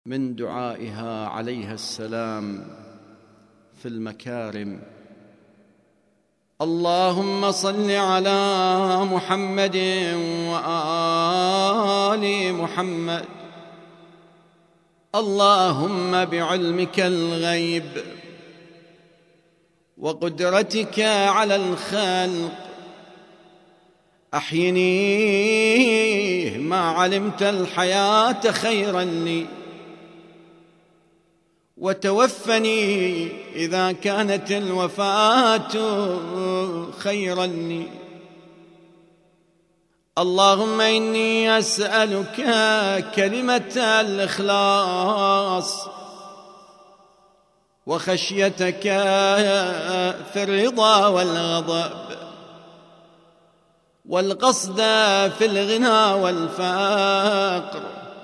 من دعائها عليها السلام في المكارم: اللهم صل على محمد وآل محمد. اللهم بعلمك الغيب وقدرتك على الخلق أحيني ما علمت الحياة خيرا لي، وتوفني إذا كانت الوفاة خيرا لي. اللهم إني أسألك كلمة الإخلاص وخشيتك في الرضا والغضب والقصد في الغنى والفقر،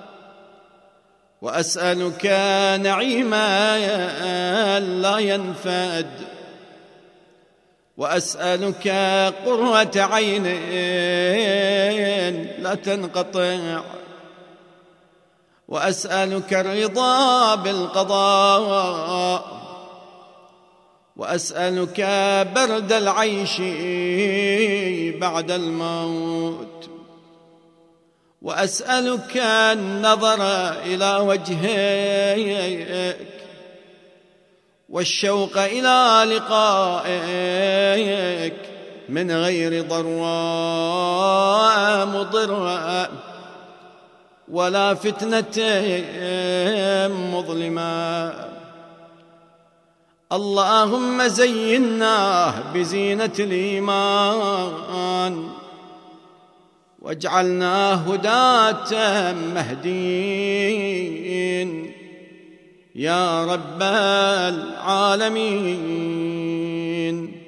وأسألك نعيما لا ينفد، وأسألك قرة عين لا تنقطع، وأسألك الرضا بالقضاء، وأسألك برد العيش بعد الموت، وأسألك النظر إلى وجهك والشوق إلى لقائك من غير ضراء مضرة ولا فتنة مظلمة. اللهم زينا بزينة الإيمان واجعلنا هداة مهدين يا رب العالمين.